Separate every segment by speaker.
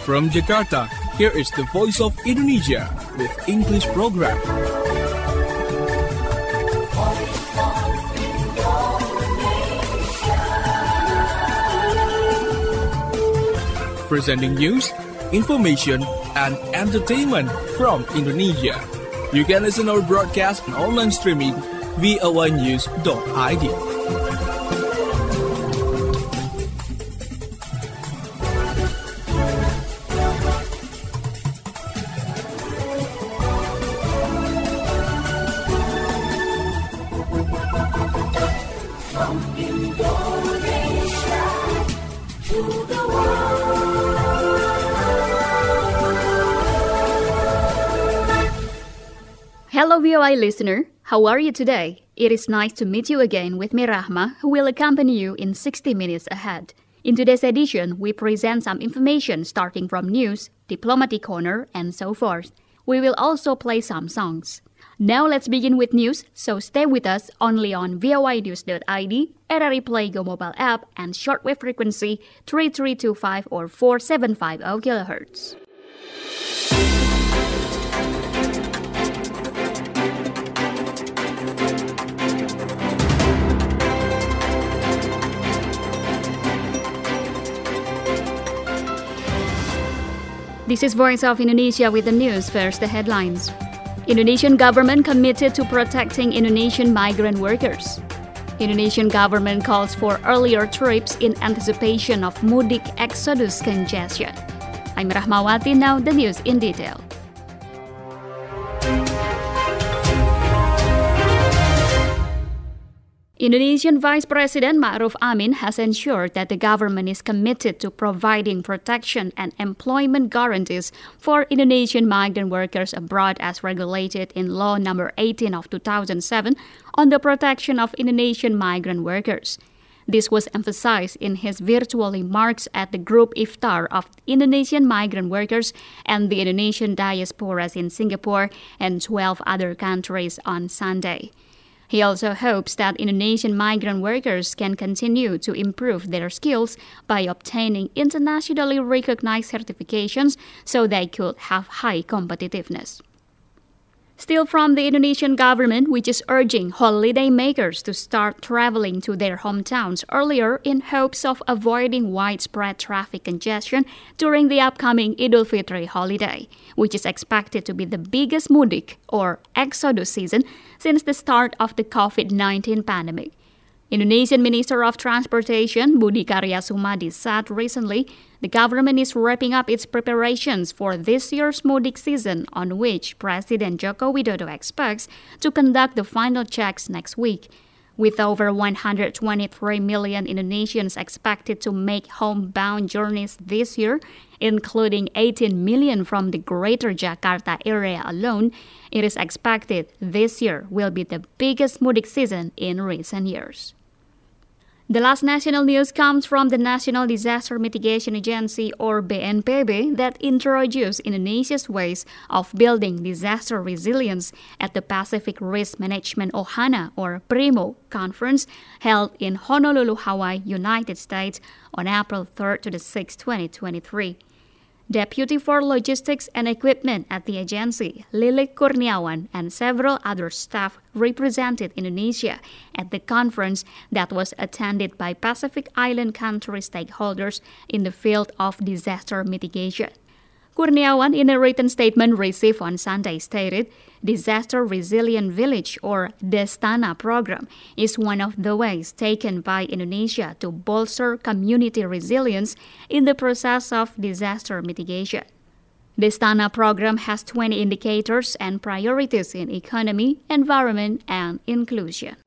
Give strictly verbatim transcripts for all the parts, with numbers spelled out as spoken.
Speaker 1: From Jakarta, here is the Voice of Indonesia with English program. Presenting news, information, and entertainment from Indonesia. You can listen our broadcast and online streaming v o a news dot i d.
Speaker 2: Hello V O A listener, how are you today? It is nice to meet you again with me Rahma, who will accompany you in sixty minutes ahead. In today's edition, we present some information starting from news, diplomatic corner, and so forth. We will also play some songs. Now let's begin with news, so stay with us only on v o a news dot i d, R R I Play Go mobile app, and shortwave frequency three three two five or four seven five zero kilohertz. This is Voice of Indonesia with the news. First, the headlines. Indonesian government committed to protecting Indonesian migrant workers. Indonesian government calls for earlier trips in anticipation of mudik exodus congestion. I'm Rahmawati, now the news in detail. Indonesian Vice President Ma'ruf Amin has ensured that the government is committed to providing protection and employment guarantees for Indonesian migrant workers abroad as regulated in Law number eighteen of two thousand seven on the protection of Indonesian migrant workers. This was emphasized in his virtual remarks at the group iftar of Indonesian migrant workers and the Indonesian diasporas in Singapore and twelve other countries on Sunday. He also hopes that Indonesian migrant workers can continue to improve their skills by obtaining internationally recognized certifications so they could have high competitiveness. Still from the Indonesian government, which is urging holidaymakers to start traveling to their hometowns earlier in hopes of avoiding widespread traffic congestion during the upcoming Idul Fitri holiday, which is expected to be the biggest mudik or exodus season since the start of the covid nineteen pandemic. Indonesian Minister of Transportation Budi Karya Sumadi said recently the government is wrapping up its preparations for this year's mudik season, on which President Joko Widodo expects to conduct the final checks next week. With over one hundred twenty-three million Indonesians expected to make homebound journeys this year, including eighteen million from the Greater Jakarta area alone, it is expected this year will be the biggest mudik season in recent years. The last national news comes from the National Disaster Mitigation Agency, or B N P B, that introduced Indonesia's ways of building disaster resilience at the Pacific Risk Management OHANA, or PRIMO, conference held in Honolulu, Hawaii, United States on April third to the sixth, twenty twenty-three. Deputy for Logistics and Equipment at the agency, Lilik Kurniawan, and several other staff represented Indonesia at the conference that was attended by Pacific Island country stakeholders in the field of disaster mitigation. Kurniawan, in a written statement received on Sunday, stated, Disaster Resilient Village, or Destana program, is one of the ways taken by Indonesia to bolster community resilience in the process of disaster mitigation. Destana program has twenty indicators and priorities in economy, environment, and inclusion.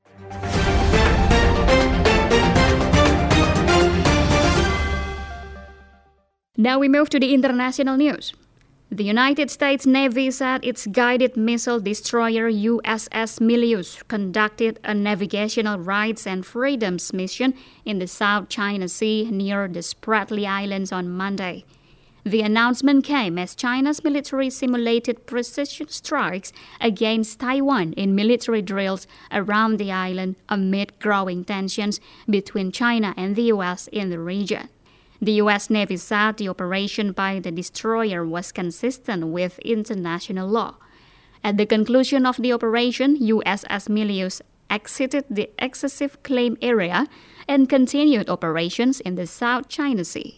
Speaker 2: Now we move to the international news. The United States Navy said its guided missile destroyer U S S Milius conducted a navigational rights and freedoms mission in the South China Sea near the Spratly Islands on Monday. The announcement came as China's military simulated precision strikes against Taiwan in military drills around the island amid growing tensions between China and the U S in the region. The U S Navy said the operation by the destroyer was consistent with international law. At the conclusion of the operation, U S S Milius exited the excessive claim area and continued operations in the South China Sea.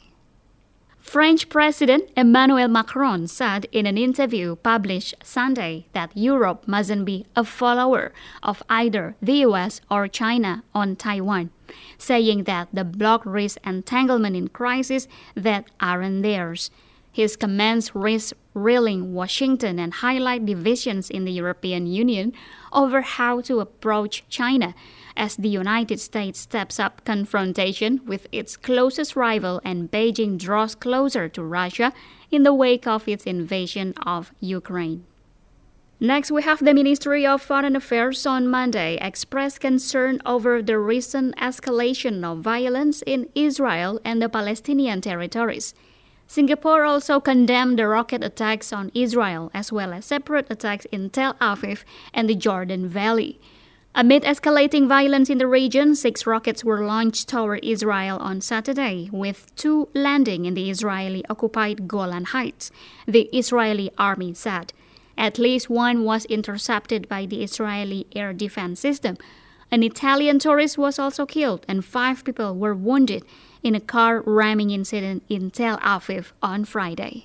Speaker 2: French President Emmanuel Macron said in an interview published Sunday that Europe mustn't be a follower of either the U S or China on Taiwan, saying that the bloc risks entanglement in crises that aren't theirs. His comments risk reeling Washington and highlight divisions in the European Union over how to approach China as the United States steps up confrontation with its closest rival and Beijing draws closer to Russia in the wake of its invasion of Ukraine. Next, we have the Ministry of Foreign Affairs on Monday expressed concern over the recent escalation of violence in Israel and the Palestinian territories. Singapore also condemned the rocket attacks on Israel as well as separate attacks in Tel Aviv and the Jordan Valley. Amid escalating violence in the region, six rockets were launched toward Israel on Saturday, with two landing in the Israeli-occupied Golan Heights, the Israeli army said. At least one was intercepted by the Israeli air defense system. An Italian tourist was also killed and five people were wounded in a car ramming incident in Tel Aviv on Friday.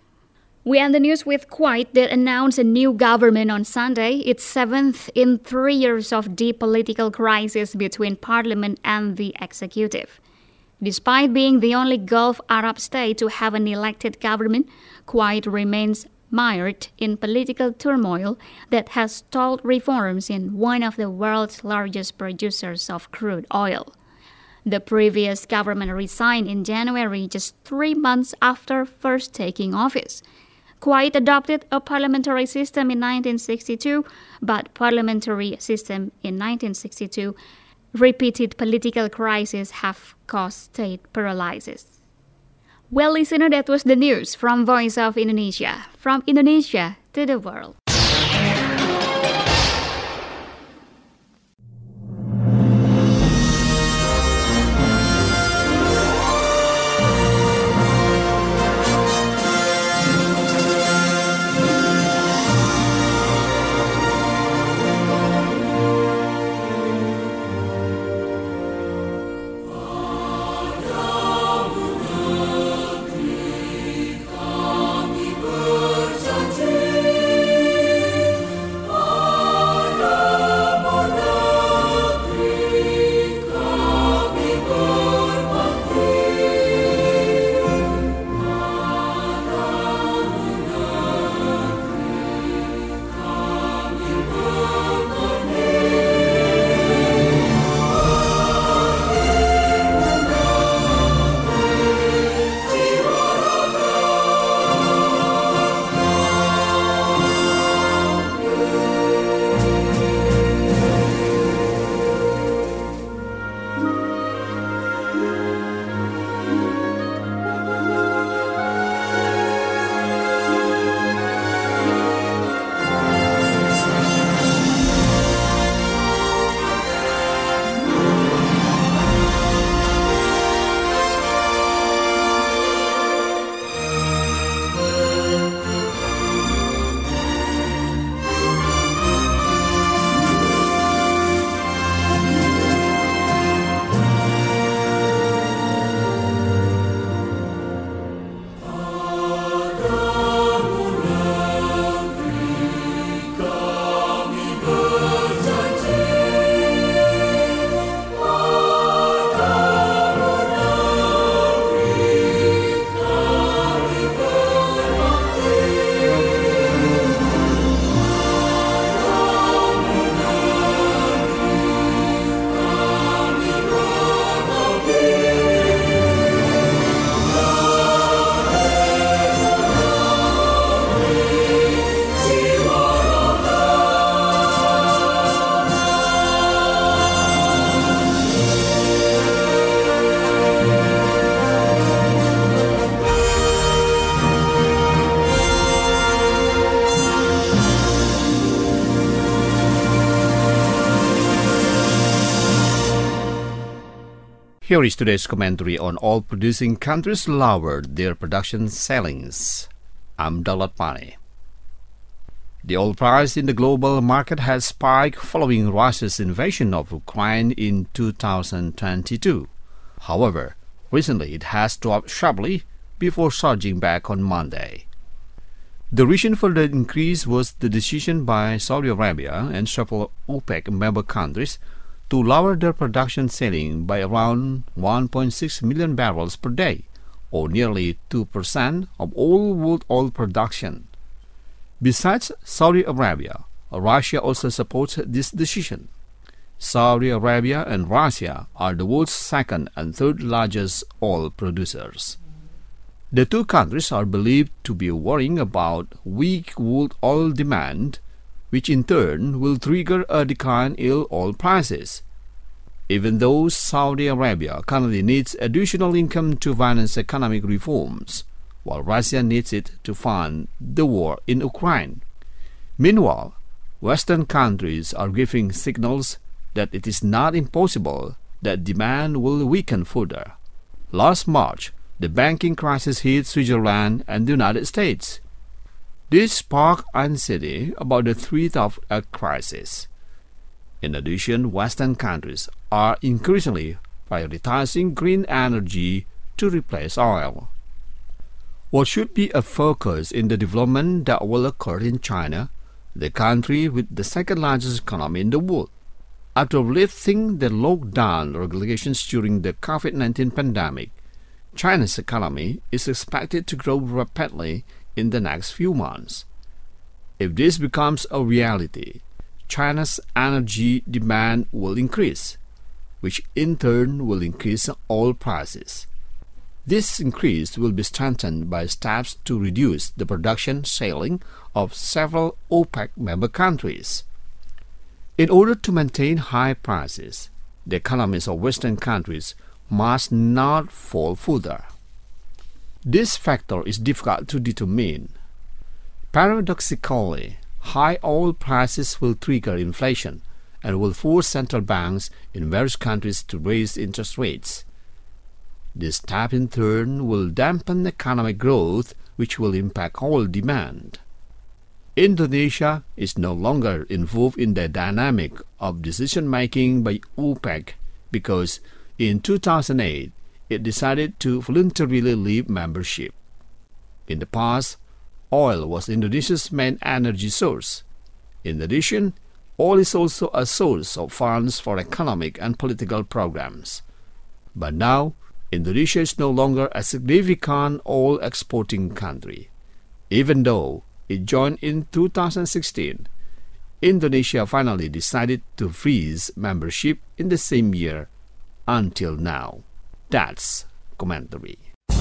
Speaker 2: We end the news with Kuwait that announced a new government on Sunday, its seventh in three years of deep political crisis between parliament and the executive. Despite being the only Gulf Arab state to have an elected government, Kuwait remains mired in political turmoil that has stalled reforms in one of the world's largest producers of crude oil. The previous government resigned in January, just three months after first taking office. Kuwait adopted a parliamentary system in nineteen sixty-two, but parliamentary system in nineteen sixty-two repeated political crises have caused state paralysis. Well, listener, that was the news from Voice of Indonesia. From Indonesia to the world.
Speaker 3: Here is today's commentary on oil-producing countries lowered their production ceilings. I'm Daulat Pani. The oil price in the global market has spiked following Russia's invasion of Ukraine in two thousand twenty-two. However, recently it has dropped sharply before surging back on Monday. The reason for the increase was the decision by Saudi Arabia and several OPEC member countries to lower their production ceiling by around one point six million barrels per day, or nearly two percent of all world oil production. Besides Saudi Arabia, Russia also supports this decision. Saudi Arabia and Russia are the world's second and third largest oil producers. The two countries are believed to be worrying about weak world oil demand, which in turn will trigger a decline in oil prices. Even though Saudi Arabia currently needs additional income to finance economic reforms, while Russia needs it to fund the war in Ukraine. Meanwhile, Western countries are giving signals that it is not impossible that demand will weaken further. Last March, the banking crisis hit Switzerland and the United States. This sparked anxiety about the threat of a crisis. In addition, Western countries are increasingly prioritizing green energy to replace oil. What should be a focus in the development that will occur in China, the country with the second-largest economy in the world. After lifting the lockdown regulations during the COVID nineteen pandemic, China's economy is expected to grow rapidly in the next few months. If this becomes a reality, China's energy demand will increase, which in turn will increase oil prices. This increase will be strengthened by steps to reduce the production ceiling of several OPEC member countries. In order to maintain high prices, the economies of Western countries must not fall further. This factor is difficult to determine. Paradoxically, high oil prices will trigger inflation and will force central banks in various countries to raise interest rates. This step in turn will dampen economic growth, which will impact oil demand. Indonesia is no longer involved in the dynamic of decision-making by OPEC because in two thousand eight it decided to voluntarily leave membership. In the past, oil was Indonesia's main energy source. In addition, oil is also a source of funds for economic and political programs. But now, Indonesia is no longer a significant oil exporting country. Even though it joined in two thousand sixteen, Indonesia finally decided to freeze membership in the same year until now. That's commentary.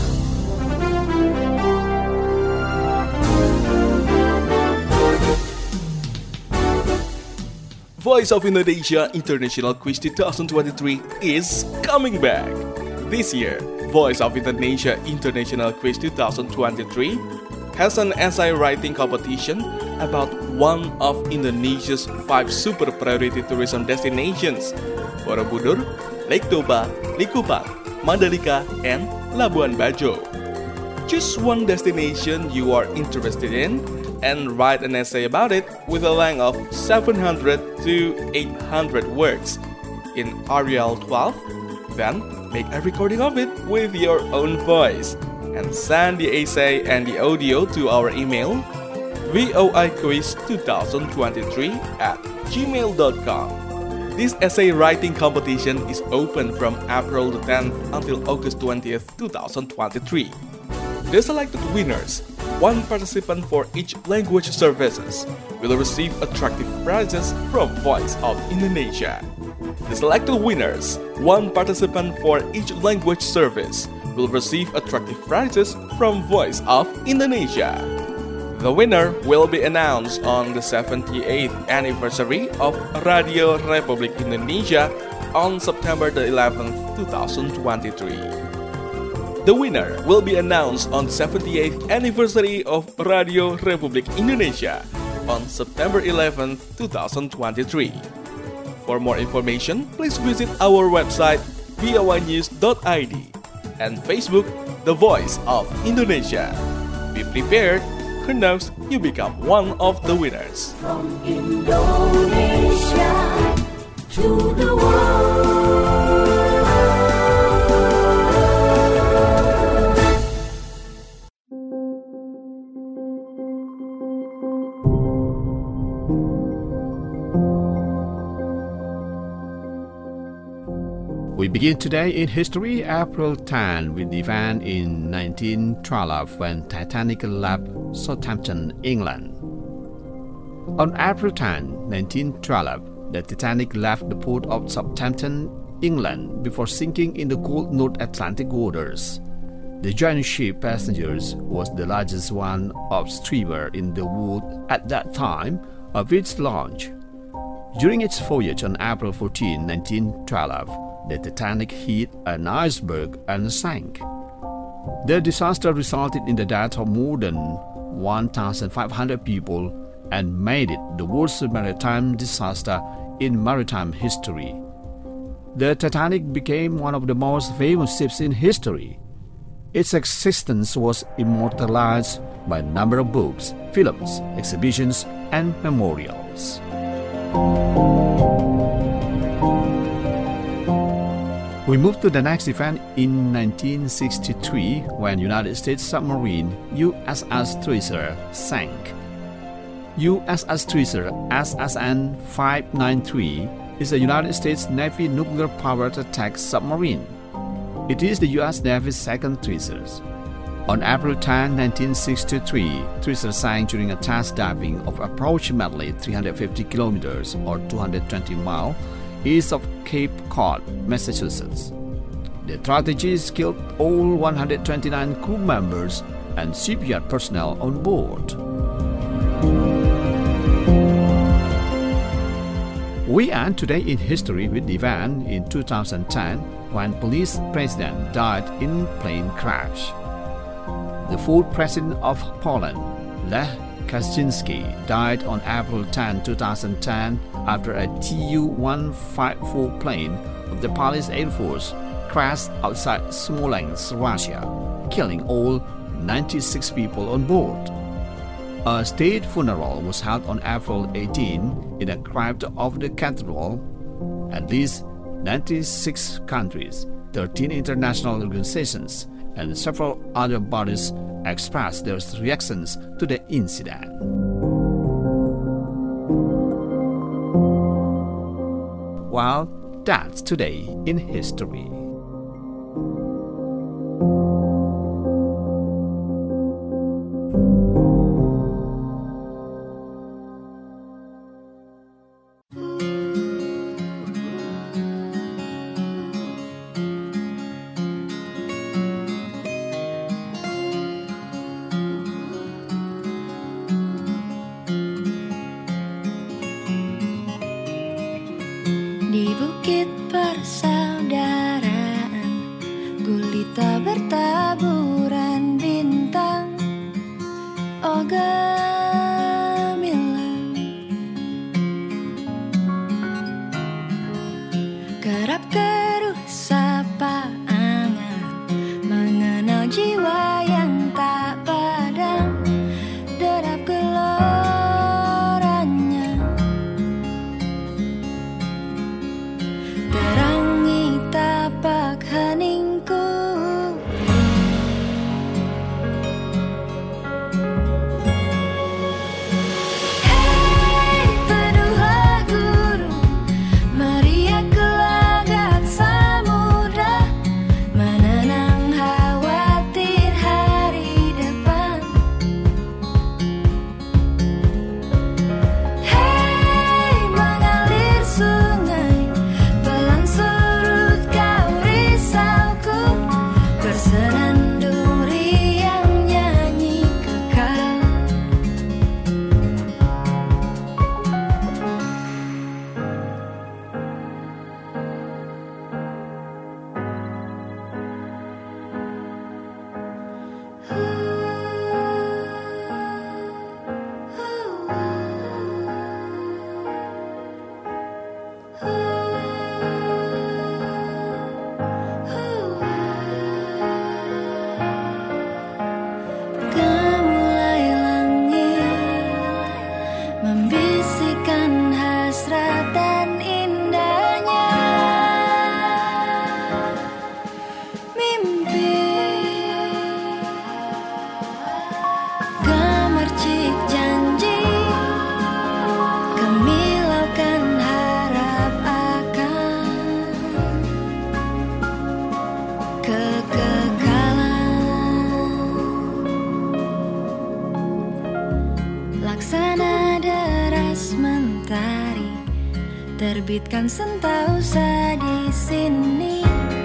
Speaker 1: Voice of Indonesia International Quiz twenty twenty-three is coming back. This year, Voice of Indonesia International Quiz twenty twenty-three has an essay writing competition about one of Indonesia's five super priority tourism destinations: Borobudur, Lake Toba, Likupang, Mandalika, and Labuan Bajo. Choose one destination you are interested in and write an essay about it with a length of seven hundred to eight hundred words in Arial twelve. Then, make a recording of it with your own voice and send the essay and the audio to our email voiquiz twenty twenty-three at gmail dot com. This essay writing competition is open from April the tenth until August twentieth, twenty twenty-three. The selected winners, one participant for each language services, will receive attractive prizes from Voice of Indonesia. The selected winners, one participant for each language service, will receive attractive prizes from Voice of Indonesia. The winner will be announced on the seventy-eighth anniversary of Radio Republik Indonesia on September the eleventh, twenty twenty-three. The winner will be announced on the seventieth anniversary of Radio Republik Indonesia on September eleventh, twenty twenty-three. For more information, please visit our website v o y news dot i d, and Facebook, The Voice of Indonesia. Be prepared, who knows, you become one of the winners.
Speaker 4: From Indonesia to the world.
Speaker 3: We begin today in history, April tenth, with the event in nineteen twelve when Titanic left Southampton, England. On April tenth, nineteen twelve, the Titanic left the port of Southampton, England, before sinking in the cold North Atlantic waters. The giant ship Passengers was the largest one of its ever in the world at that time of its launch. During its voyage on April fourteenth, nineteen twelve, the Titanic hit an iceberg and sank. The disaster resulted in the death of more than one thousand five hundred people and made it the worst maritime disaster in maritime history. The Titanic became one of the most famous ships in history. Its existence was immortalized by a number of books, films, exhibitions, and memorials. We move to the next event in nineteen sixty-three when United States submarine U S S Tracer sank. U S S Tracer S S N five ninety-three is a United States Navy nuclear-powered attack submarine. It is the U S Navy's second Tracer. On April tenth, nineteen sixty-three, Tracer sank during a test diving of approximately three hundred fifty kilometers or two hundred twenty miles east of Cape Cod, Massachusetts. The tragedy killed all one hundred twenty-nine crew members and shipyard personnel on board. We end today in history with the event in two thousand ten when police president died in plane crash. The fourth president of Poland, Lech Kaczynski, died on April tenth, two thousand ten after a Tu one fifty-four plane of the Polish Air Force crashed outside Smolensk, Russia, killing all ninety-six people on board. A state funeral was held on April eighteenth in the crypt of the cathedral. At least ninety-six countries, thirteen international organizations, and several other bodies expressed their reactions to the incident. Well, that's today in history.
Speaker 4: Di bukit persaudaraan, gulita bertaburan bintang. Oh gemilang, kerap keruh sapa angan, mengenal jiwa yang tak padam, derap geloranya. Terangi tapak heningku, hei teduhlah guru, meriah gelagat samudra, menenang khawatir hari depan. Hei mengalir sungai, pelan surut kau risauku, bersenandung riang nyanyi kekal. terbitkan Sentausa di sini.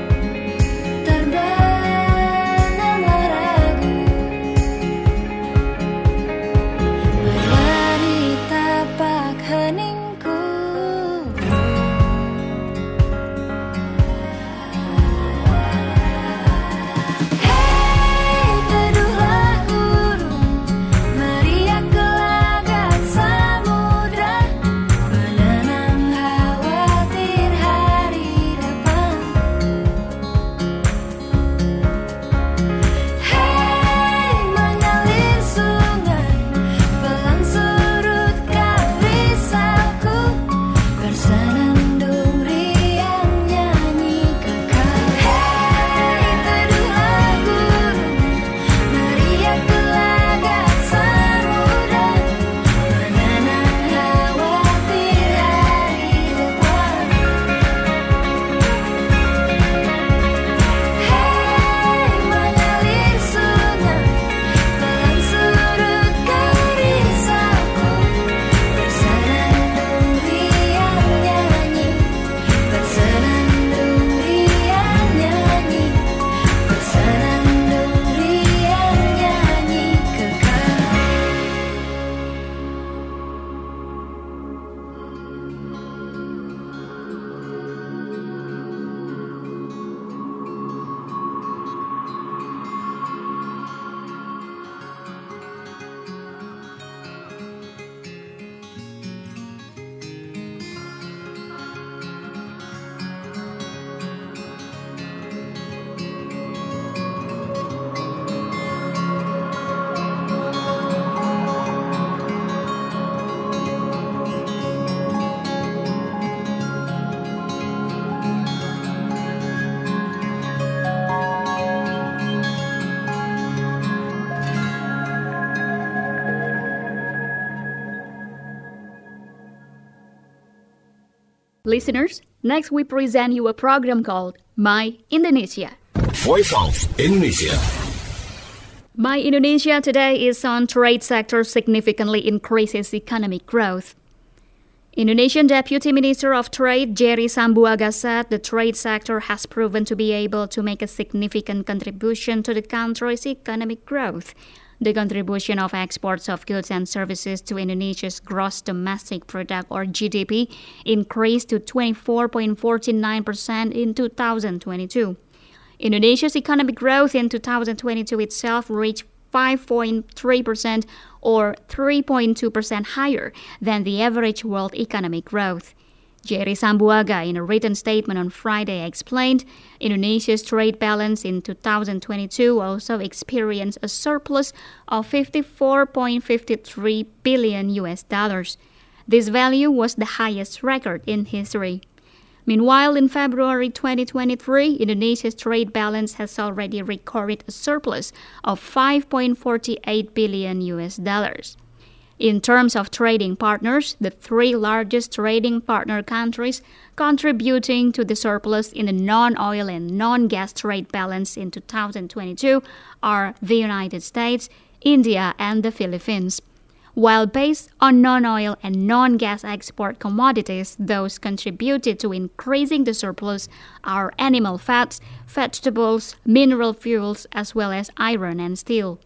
Speaker 4: Terbenamlah ragu, berlari tapak heningku. Hei, teduhlah gurun, meriak gelagat samudra, menenang khawatir hari depan. Hei, mengalir sungai, pelan surut kau risauku, bersenandung riang nyanyi kekal. Hei, teduhlah gurun, meriak gelagat samudra, menenang khawatir hari depan. Hei, mengalir sungai, pelan surut kau risauku, bersenandung riang nyanyi, bersenandung riang nyanyi, bersenandung riang nyanyi kekal.
Speaker 2: Listeners, next we present you a program called My Indonesia.
Speaker 5: Voice of Indonesia.
Speaker 2: My Indonesia today is on trade sector significantly increases economic growth. Indonesian Deputy Minister of Trade Jerry Sambuaga said the trade sector has proven to be able to make a significant contribution to the country's economic growth. The contribution of exports of goods and services to Indonesia's gross domestic product or G D P increased to twenty-four point four nine percent in two thousand twenty-two. Indonesia's economic growth in two thousand twenty-two itself reached five point three percent or three point two percent higher than the average world economic growth. Jerry Sambuaga, in a written statement on Friday, explained Indonesia's trade balance in two thousand twenty-two also experienced a surplus of fifty-four point five three billion U S dollars. This value was the highest record in history. Meanwhile, in February twenty twenty-three, Indonesia's trade balance has already recorded a surplus of five point four eight billion U S dollars. In terms of trading partners, the three largest trading partner countries contributing to the surplus in the non-oil and non-gas trade balance in two thousand twenty-two are the United States, India, and the Philippines. While based on non-oil and non-gas export commodities, those contributed to increasing the surplus are animal fats, vegetables, mineral fuels, as well as iron and steel.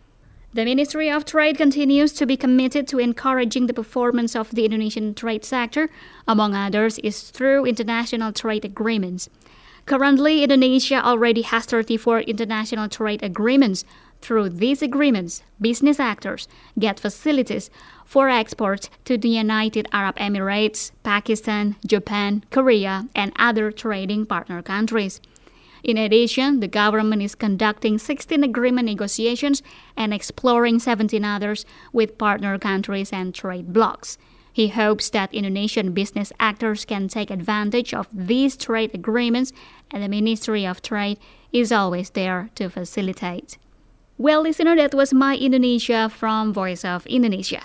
Speaker 2: The Ministry of Trade continues to be committed to encouraging the performance of the Indonesian trade sector, among others, is through international trade agreements. Currently, Indonesia already has thirty-four international trade agreements. Through these agreements, business actors get facilities for export to the United Arab Emirates, Pakistan, Japan, Korea, and other trading partner countries. In addition, the government is conducting sixteen agreement negotiations and exploring seventeen others with partner countries and trade blocs. He hopes that Indonesian business actors can take advantage of these trade agreements, and the Ministry of Trade is always there to facilitate. Well, listener, that was My Indonesia from Voice of Indonesia.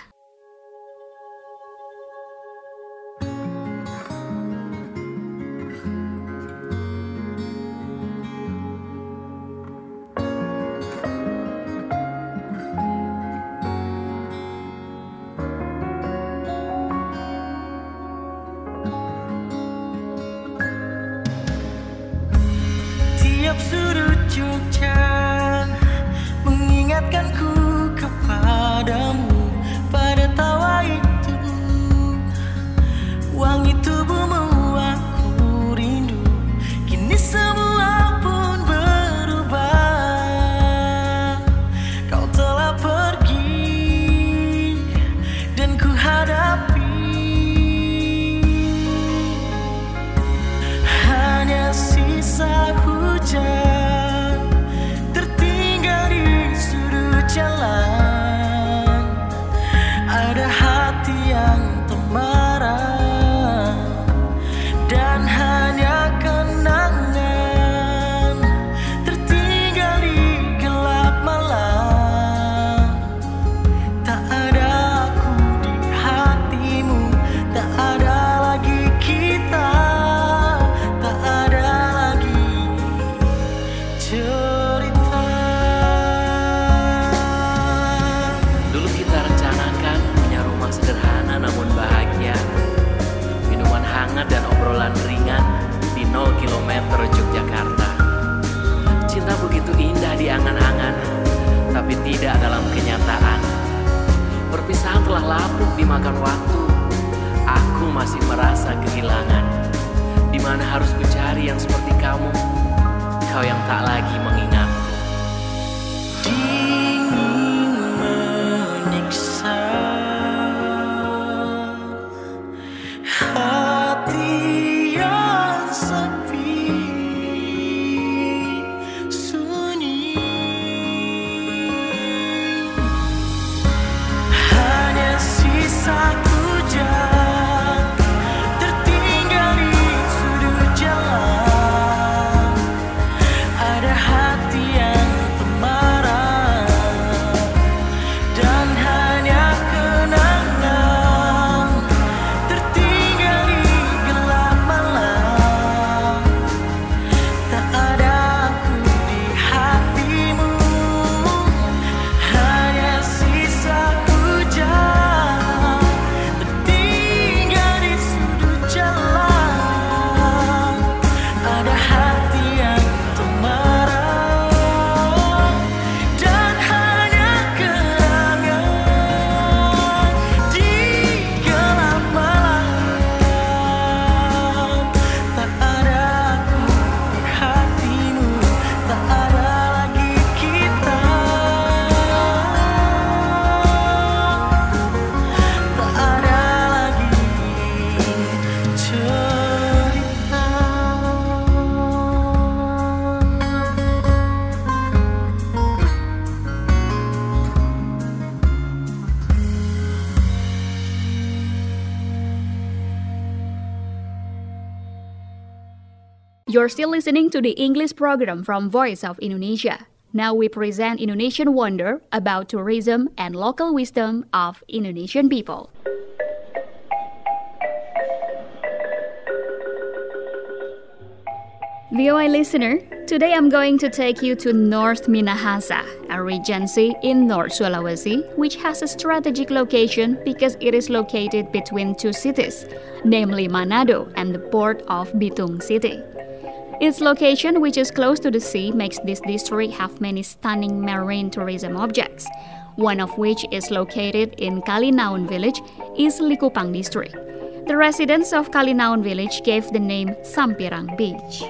Speaker 6: Setiap sudut Jogja mengingatkanku kepadamu. Pada tawa itu, wangi tubuhmu aku rindu. Kini semua pun berubah. Kau telah pergi dan ku hadapi hanya sisa hujan tertinggal di sudut jalan. Ada hati yang marah dan hanya kenangan tertinggal di gelap malam. Tak ada aku di hatimu, tak ada lagi kita, tak ada lagi cerita.
Speaker 7: Dulu kita rencanakan punya rumah sederhana namun bahagia, minuman hangat dan obrolan ringan di nol kilometer Yogyakarta. Cinta begitu indah di angan-angan, tapi tidak dalam kenyataan. Perpisahan telah lapuk dimakan waktu. Aku masih merasa kehilangan. Di mana harus ku cari yang seperti kamu, kau yang tak lagi mengingatku.
Speaker 6: Dingin menyiksa hati yang sepi, sunyi. Hanya sisa hujan tertinggal di sudut jalan. Ada hati yang marah dan hanya kenangan tertinggal di gelap malam. Tak ada aku di hatimu, hanya sisa hujan tertinggal di sudut jalan. Ada hati yang marah dan hanya kenangan di gelap malam. Tak ada aku di hatimu, tak ada lagi kita, tak ada lagi cerita.
Speaker 2: You're still listening to the English program from Voice of Indonesia. Now we present Indonesian Wonder about tourism and local wisdom of Indonesian people. V O A listener, today I'm going to take you to North Minahasa, a regency in North Sulawesi, which has a strategic location because it is located between two cities, namely Manado and the port of Bitung City. Its location, which is close to the sea, makes this district have many stunning marine tourism objects, one of which is located in Kalinaun village, East Likupang district. The residents of Kalinaun village gave the name Sampirang Beach.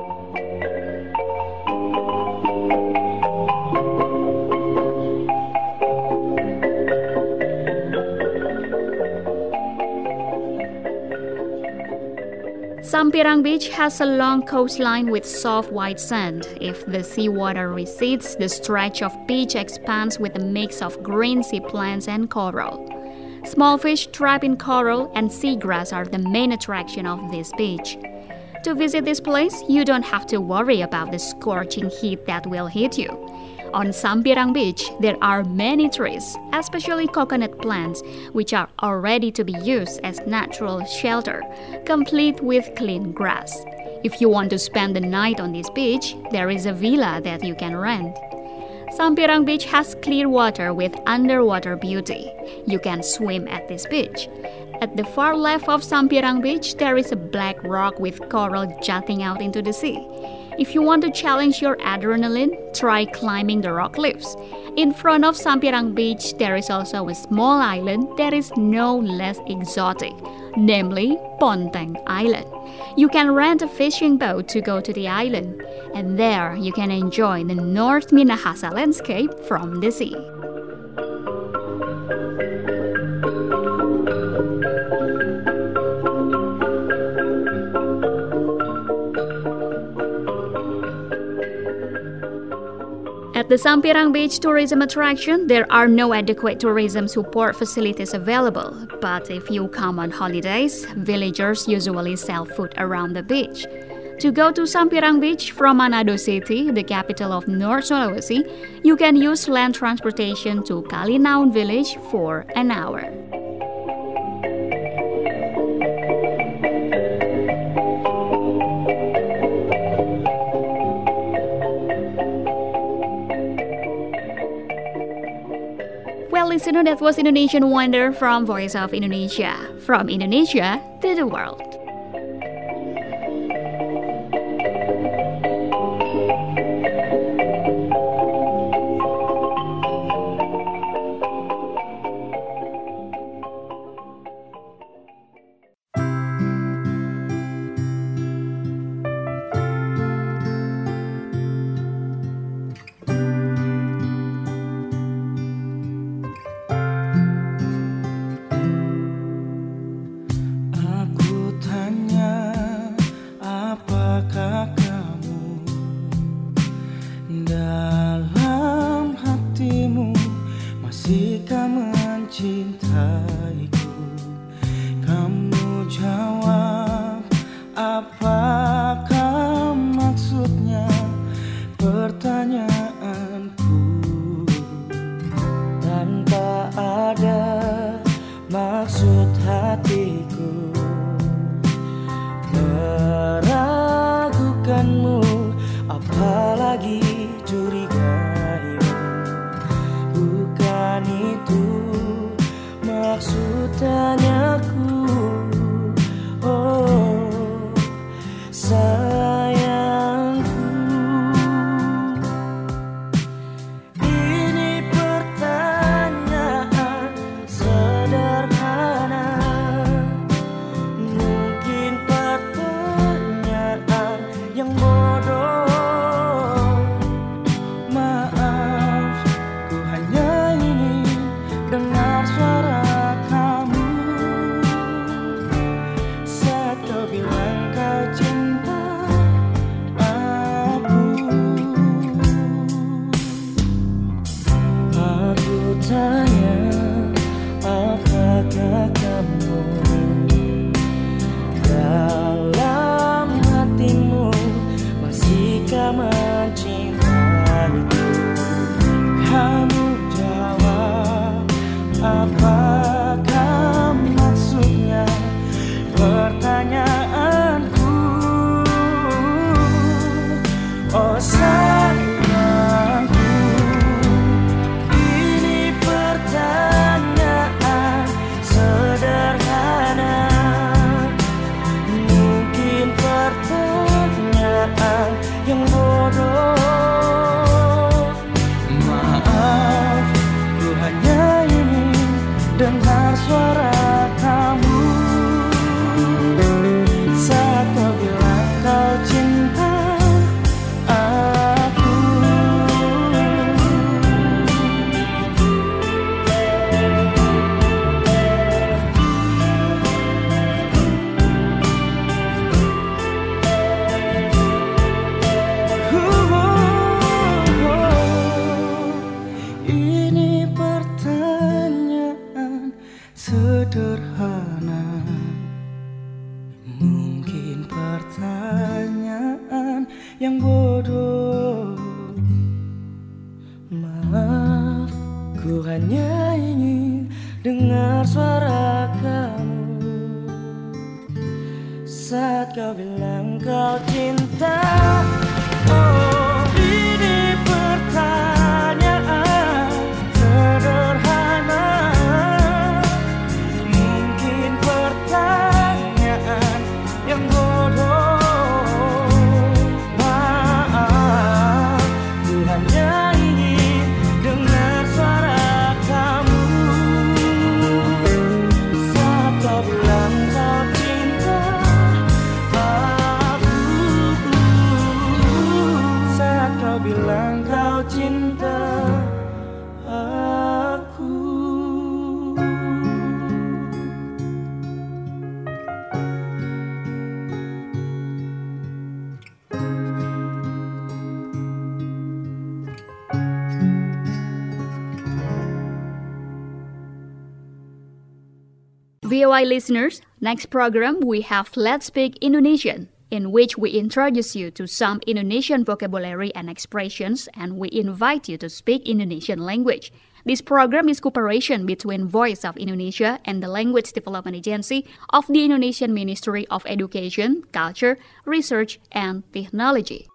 Speaker 2: Sampirang Beach has a long coastline with soft white sand. If the seawater recedes, the stretch of beach expands with a mix of green sea plants and coral. Small fish trapped in coral and seagrass are the main attraction of this beach. To visit this place, you don't have to worry about the scorching heat that will hit you. On Sampirang Beach, there are many trees, especially coconut plants, which are all ready to be used as natural shelter, complete with clean grass. If you want to spend the night on this beach, there is a villa that you can rent. Sampirang Beach has clear water with underwater beauty. You can swim at this beach. At the far left of Sampirang Beach, there is a black rock with coral jutting out into the sea. If you want to challenge your adrenaline, try climbing the rock cliffs. In front of Sampierang Beach, there is also a small island that is no less exotic, namely Ponteng Island. You can rent a fishing boat to go to the island, and there you can enjoy the North Minahasa landscape from the sea. At the Sampierang Beach tourism attraction, there are no adequate tourism support facilities available. But if you come on holidays, villagers usually sell food around the beach. To go to Sampierang Beach from Manado City, the capital of North Sulawesi, you can use land transportation to Kalinaun village for an hour. Well, listener, that was Indonesian Wonder from Voice of Indonesia. From Indonesia to the world.
Speaker 6: Maaf,
Speaker 2: V O I listeners, next program we have Let's Speak Indonesian, in which we introduce you to some Indonesian vocabulary and expressions, and we invite you to speak Indonesian language. This program is cooperation between Voice of Indonesia and the Language Development Agency of the Indonesian Ministry of Education, Culture, Research, and Technology.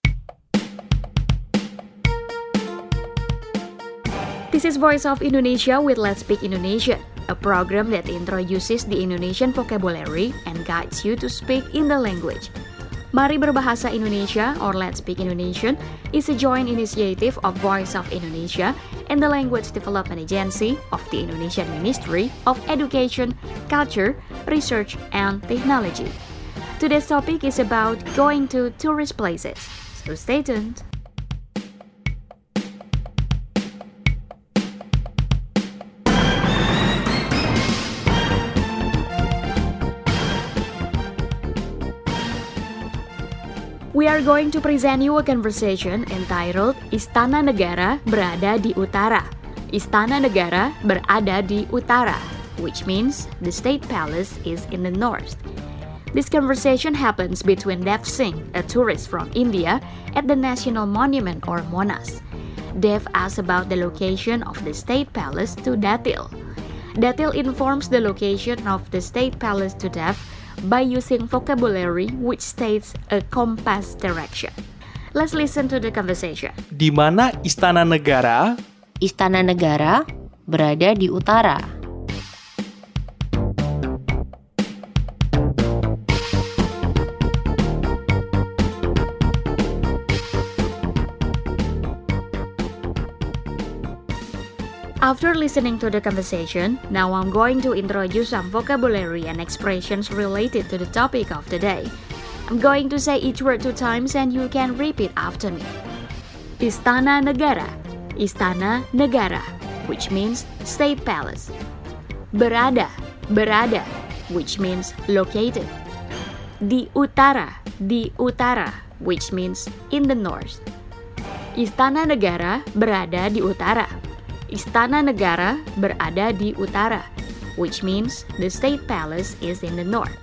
Speaker 2: This is Voice of Indonesia with Let's Speak Indonesian, a program that introduces the Indonesian vocabulary and guides you to speak in the language. Mari Berbahasa Indonesia or Let's Speak Indonesian is a joint initiative of Voice of Indonesia and the Language Development Agency of the Indonesian Ministry of Education, Culture, Research, and Technology. Today's topic is about going to tourist places, so stay tuned. We are going to present you a conversation entitled Istana Negara berada di utara. Istana Negara berada di utara, which means the state palace is in the north. This conversation happens between Dev Singh, a tourist from India, at the National Monument or Monas. Dev asks about the location of the state palace to Datil. Datil informs the location of the state palace to Dev by using vocabulary which states a compass direction. Let's listen to the conversation.
Speaker 8: Di mana Istana Negara?
Speaker 9: Istana Negara berada di utara.
Speaker 2: After listening to the conversation, now I'm going to introduce some vocabulary and expressions related to the topic of the day. I'm going to say each word two times and you can repeat after me. Istana Negara, Istana Negara, which means state palace. Berada, berada, which means located. Di utara, di utara, which means in the north. Istana Negara berada di utara. Istana Negara berada di utara, which means the state palace is in the north.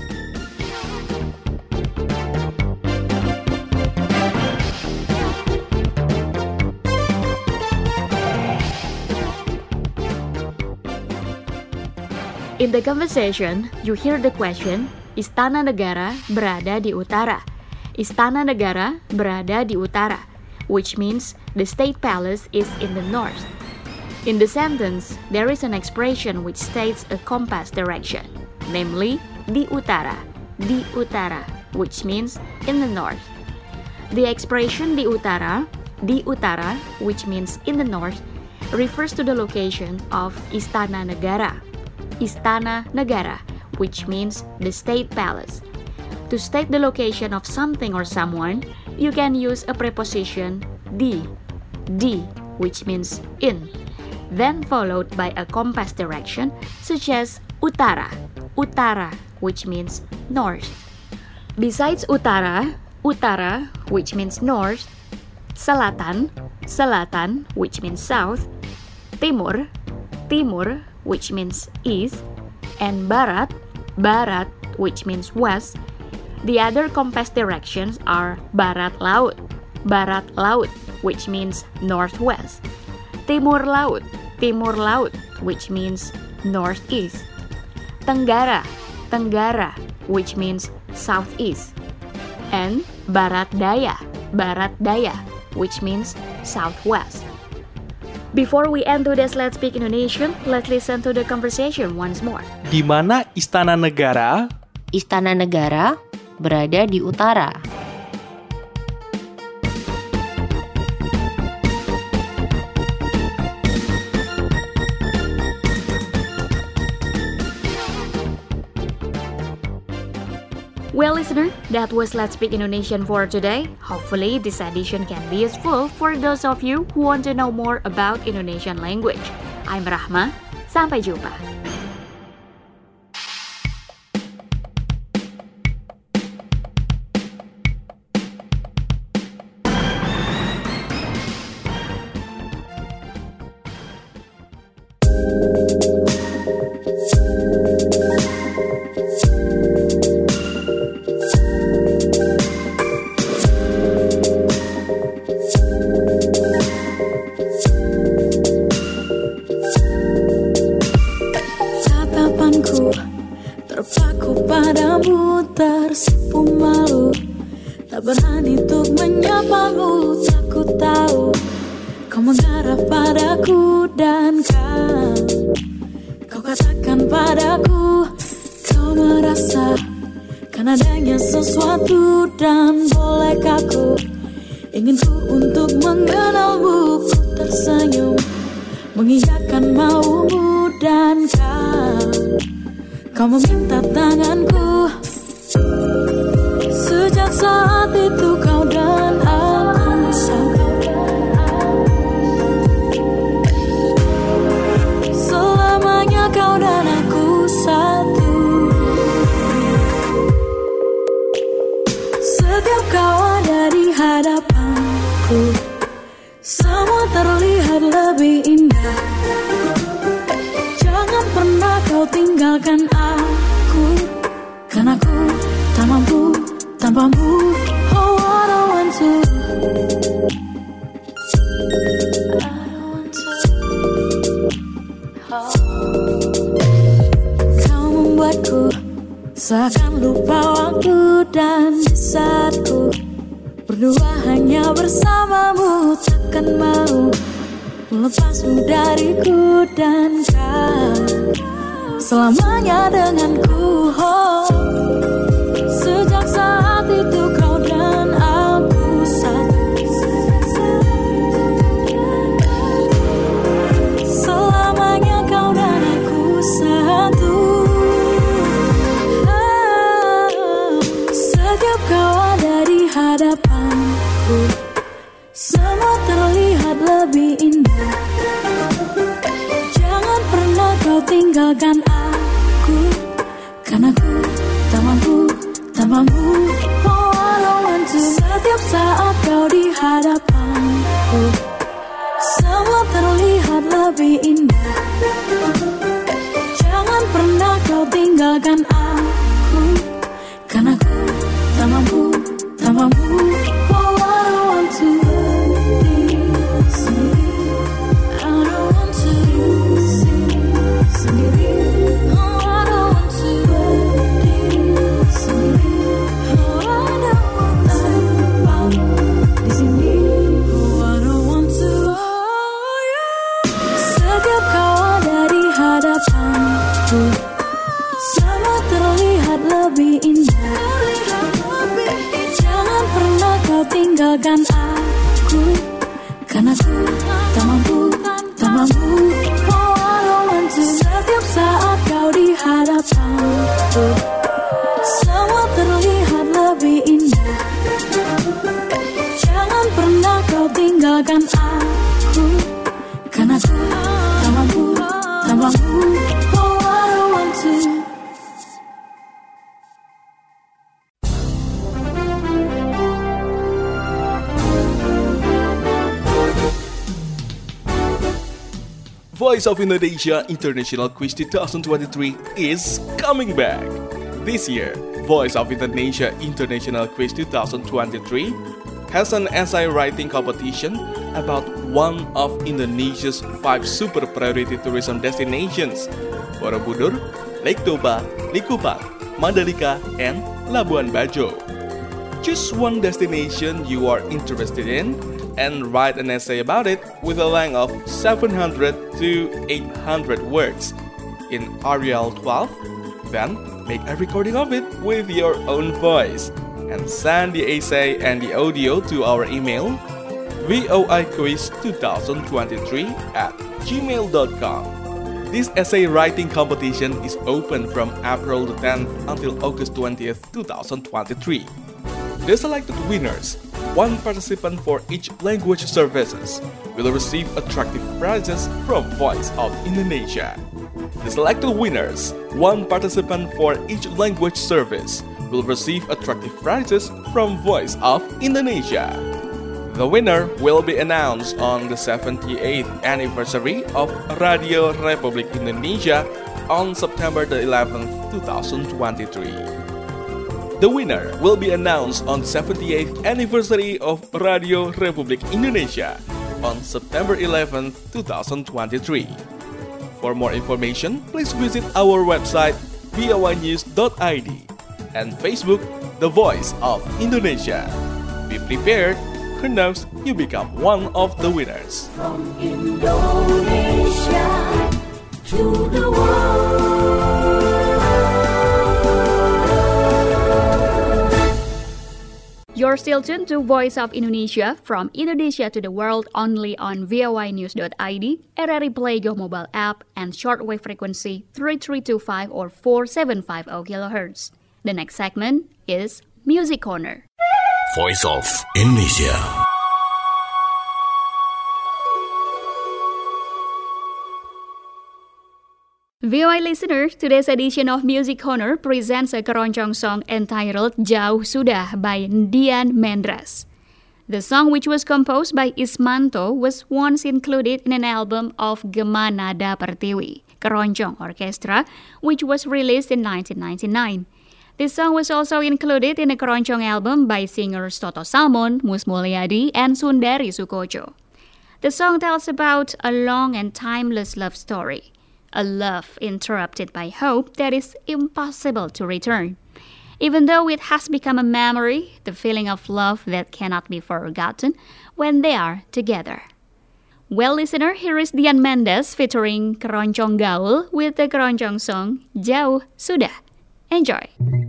Speaker 2: In the conversation, you hear the question, Istana Negara berada di utara. Istana Negara berada di utara, which means the state palace is in the north. In the sentence, there is an expression which states a compass direction, namely, di utara, di utara, which means in the north. The expression di utara, di utara, which means in the north, refers to the location of Istana Negara. Istana Negara, which means the state palace. To state the location of something or someone, you can use a preposition di, di, which means in, then followed by a compass direction such as utara, utara, which means north. Besides utara, utara, which means north, selatan, selatan, which means south, timur, timur, which means east, and barat, barat, which means west, the other compass directions are barat laut, barat laut, which means northwest, timur laut, timur laut, which means northeast, tenggara, tenggara, which means southeast, and barat daya, barat daya, which means southwest. Before we end today's Let's Speak Indonesian, let's listen to the conversation once more.
Speaker 8: Di mana Istana Negara?
Speaker 9: Istana Negara berada di utara.
Speaker 2: Well, listener, that was Let's Speak Indonesian for today. Hopefully, this edition can be useful for those of you who want to know more about Indonesian language. I'm Rahma. Sampai jumpa.
Speaker 10: tersipu malu, tak berani untuk menyapamu. Takut tahu kau mengarah padaku dan kau Kau katakan padaku, kau merasa kan adanya sesuatu. Dan bolehkah ku, ingin ku untuk mengenalmu. Ku tersenyum mengiyakan maumu dan kau Kau meminta tanganku. Sejak saat itu kau dan aku satu. Selamanya kau dan aku satu. Setiap kau ada di hadapanku, semua terlihat lebih indah. Jangan pernah kau tinggalkan aku, karena aku tak mampu tanpamu. Oh, I don't want to, I don't want to. Oh. Kau membuatku seakan lupa waktu, dan di saat ku berdua hanya bersamamu. Takkan mau melepasmu dariku, dan kau selamanya denganku. Oh. Sejak saat itu kau dan aku satu. Selamanya kau dan aku satu. Ah. Setiap kau ada di hadapanku, semua terlihat lebih indah. Jangan pernah kau tinggalkan aku, karena aku tak mampu tanpamu. Oh, I don't want to. Setiap saat kau di hadapanku, semua terlihat lebih indah. Jangan pernah kau tinggalkan aku, karena aku tak mampu tanpamu. Oh, I don't want to. I don't want to sendiri. Oh, I don't want to sendiri. Oh, I don't want to di sini. Oh, I don't want to. Oh, yeah. Setiap kau ada di hadapanku, semua terlihat lebih indah. Jangan pernah kau tinggalkan aku, karena aku tak mampu tanpamu. Oh, I don't want to. Setiap saat kau di hadapanku, semua terlihat lebih indah. Jangan pernah kau tinggalkan aku, karena aku tak mampu tanpamu. Oh, I don't want to.
Speaker 1: Voice of Indonesia International Quiz twenty twenty-three is coming back. This year, Voice of Indonesia International Quiz twenty twenty-three has an essay writing competition about one of Indonesia's five super priority tourism destinations: Borobudur, Lake Toba, Likupang, Mandalika, and Labuan Bajo. Choose one destination you are interested in and write an essay about it with a length of seven hundred to eight hundred words in Arial twelve. Then make a recording of it with your own voice and send the essay and the audio to our email voiquiz twenty twenty-three at gmail dot com. This essay writing competition is open from April the tenth until August twentieth, twenty twenty-three. The selected winners, one participant for each language services, will receive attractive prizes from Voice of Indonesia. The selected winners, one participant for each language service, will receive attractive prizes from Voice of Indonesia. The winner will be announced on the seventy-eighth anniversary of Radio Republik Indonesia on September the eleventh, twenty twenty-three. The winner will be announced on the seventieth anniversary of Radio Republik Indonesia on September eleventh, twenty twenty-three. For more information, please visit our website v o i news dot i d and Facebook the voice of Indonesia. Be prepared, who knows you become one of the winners.
Speaker 4: From Indonesia to the world.
Speaker 2: You're still tuned to Voice of Indonesia, from Indonesia to the world, only on V O I news dot I D, R R I Play Go mobile app, and shortwave frequency three three two five or four seven five zero kilohertz. The next segment is Music Corner.
Speaker 5: Voice of Indonesia.
Speaker 2: V O I listeners, today's edition of Music Corner presents a keroncong song entitled Jauh Sudah by Dian Mendras. The song, which was composed by Ismanto, was once included in an album of Gema Nada Pertiwi, Keroncong Orchestra, which was released in nineteen ninety-nine. This song was also included in a keroncong album by singers Toto Salmon, Mus Mulyadi, and Sundari Sukojo. The song tells about a long and timeless love story. A love interrupted by hope that is impossible to return. Even though it has become a memory, the feeling of love that cannot be forgotten when they are together. Well, listener, here is Dian Mendras featuring Keroncong Gaul with the keroncong song Jauh Sudah. Enjoy!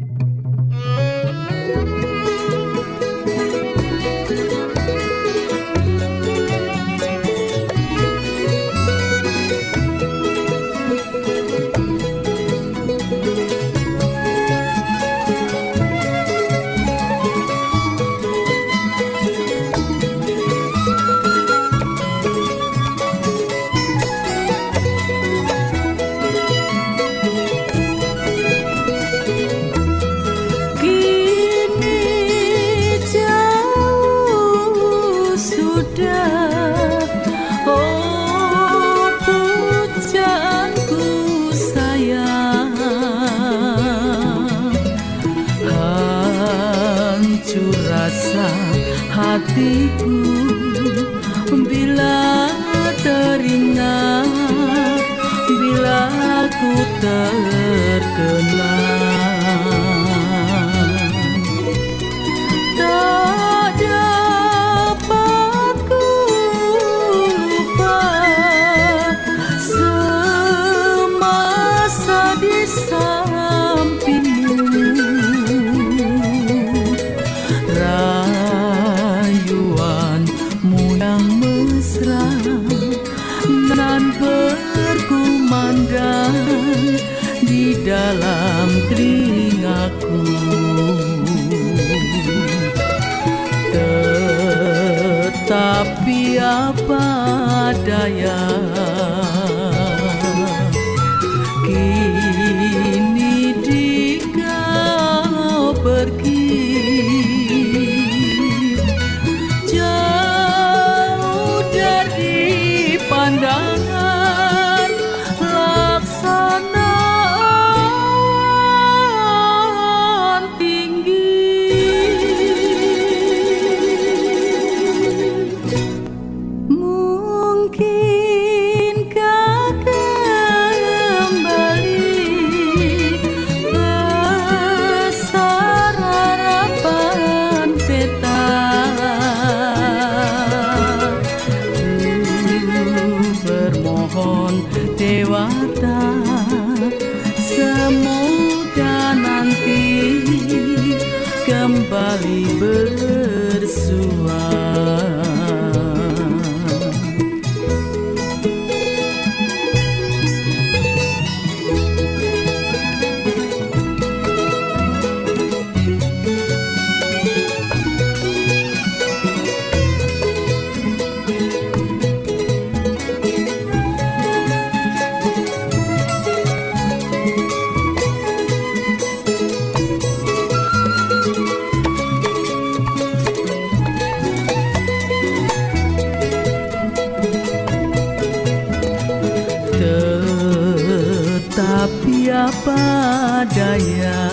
Speaker 6: Hatiku bila teringat, bila ku terkenang, tak dapat ku lupa semasa di sampingmu. Nan berkumandang di dalam telingaku, tetapi apa daya, kini dikau pergi. Pandangan laksana awan tinggi, mungkinkah kembali besar harapan peta. Dewata, semoga nanti kembali bersua. Tetapi apa daya,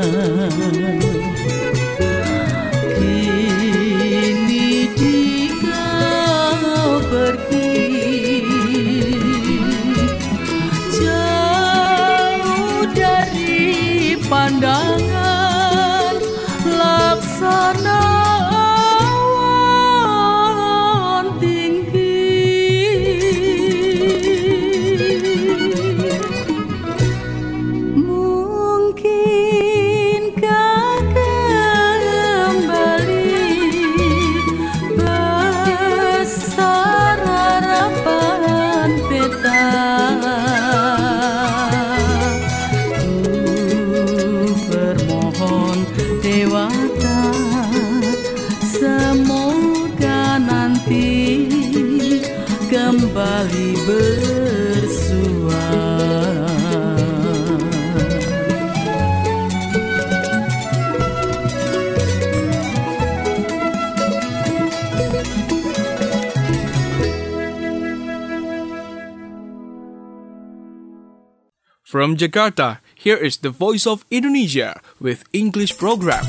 Speaker 6: kini dikau pergi, jauh dari pandangan dewata, semoga nanti kembali bersua.
Speaker 1: From Jakarta, here is the Voice of Indonesia with English program.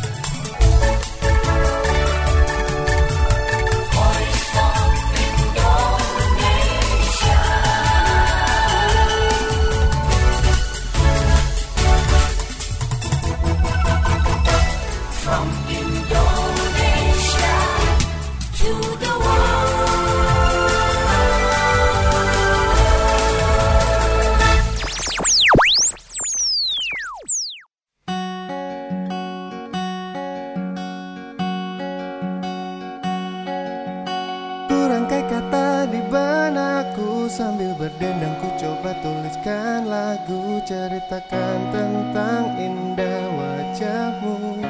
Speaker 11: Rangkai kata di benakku, sambil berdendang ku coba tuliskan lagu, ceritakan tentang indah wajahmu.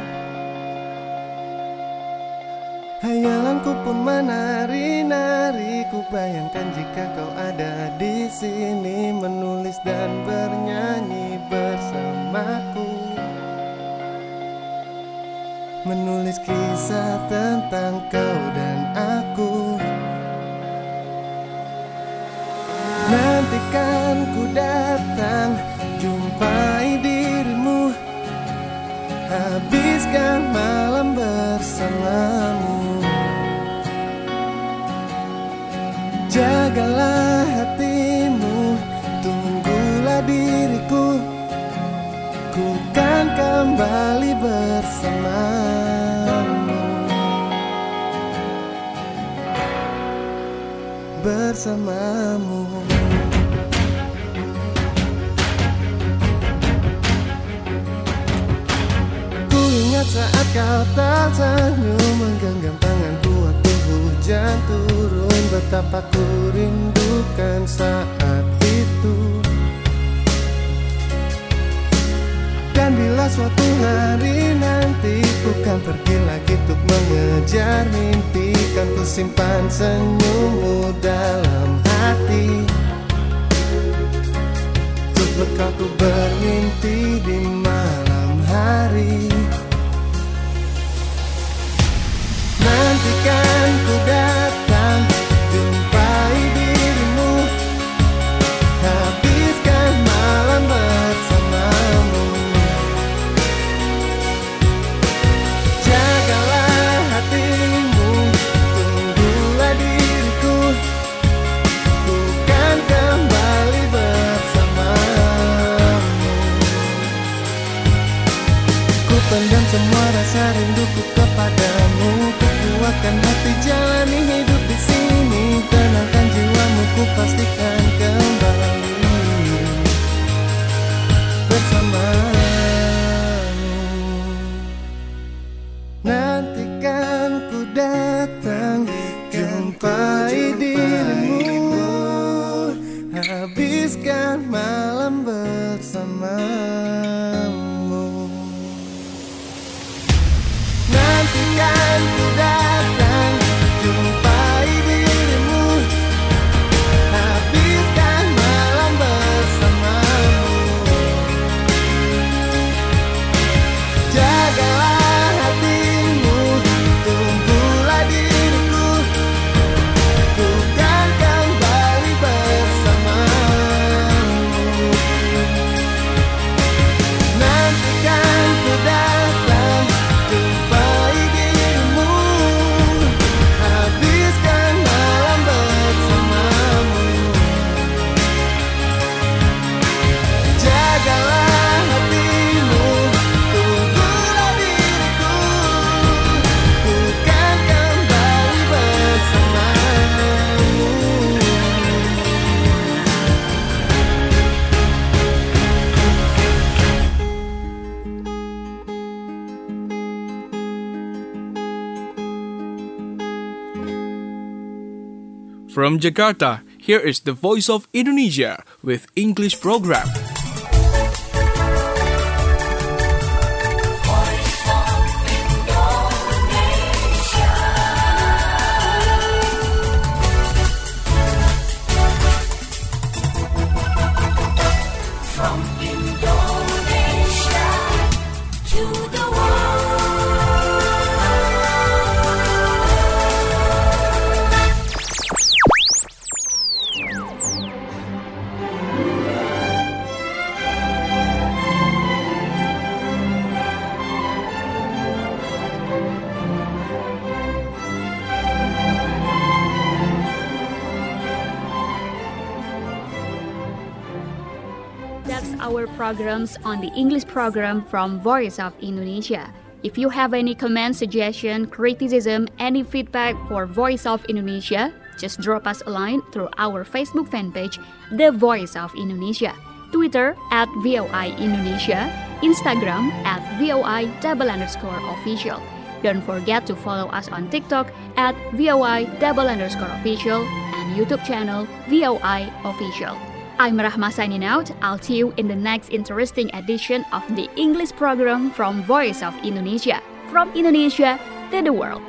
Speaker 11: Hayalanku pun menari-nari, ku bayangkan jika kau ada di sini, menulis dan bernyanyi bersamaku, menulis kisah tentang kau dan aku. Nantikan ku datang, jumpai dirimu, habiskan malam bersamamu. Jagalah hatimu, tunggulah diriku, ku kan kembali bersamamu. Bersamamu. Ku ingat saat kau tersenyum, menggenggam tanganku waktu hujan turun, betapa ku rindukan saat itu. Dan bila suatu hari nanti ku kan pergi lagi untuk mengejar mimpi, kan ku simpan senyummu dalam hati, untuk bekal ku bermimpi di malam hari. Nantikan ku datang, jumpai dirimu, habiskan malam bersamamu. Jagalah hatimu, tunggulah diriku, ku kan kembali bersamamu. Ku pendam semua rasa rinduku kepadamu, ku kuatkan hati jalani hidup di sini, tenangkan jiwamu, ku pastikan kembali bersamamu. Nantikan ku datang, jumpai dirimu, habiskan malam bersamamu. Nantikan ku datang, jumpai dirimu, habiskan malam bersamamu. Jagalah hatimu, tunggulah diriku, ku kan kembali bersamamu. Nantikan ku datang, jumpai dirimu, habiskan malam bersamamu. Jagalah hatimu, tunggulah diriku, ku kan kembali bersamamu.
Speaker 1: From Jakarta, here is the Voice of Indonesia with English program.
Speaker 4: Voice of
Speaker 2: our programs on the English program from Voice of Indonesia. If you have any comment, suggestion, criticism, any feedback for Voice of Indonesia, just drop us a line through our Facebook fan page, The Voice of Indonesia, Twitter at V O I Indonesia, Instagram at V O I double underscore official. Don't forget to follow us on TikTok at V O I double underscore official and YouTube channel V O I official. I'm Rahma signing out. I'll see you in the next interesting edition of the English program from Voice of Indonesia. From Indonesia to the world.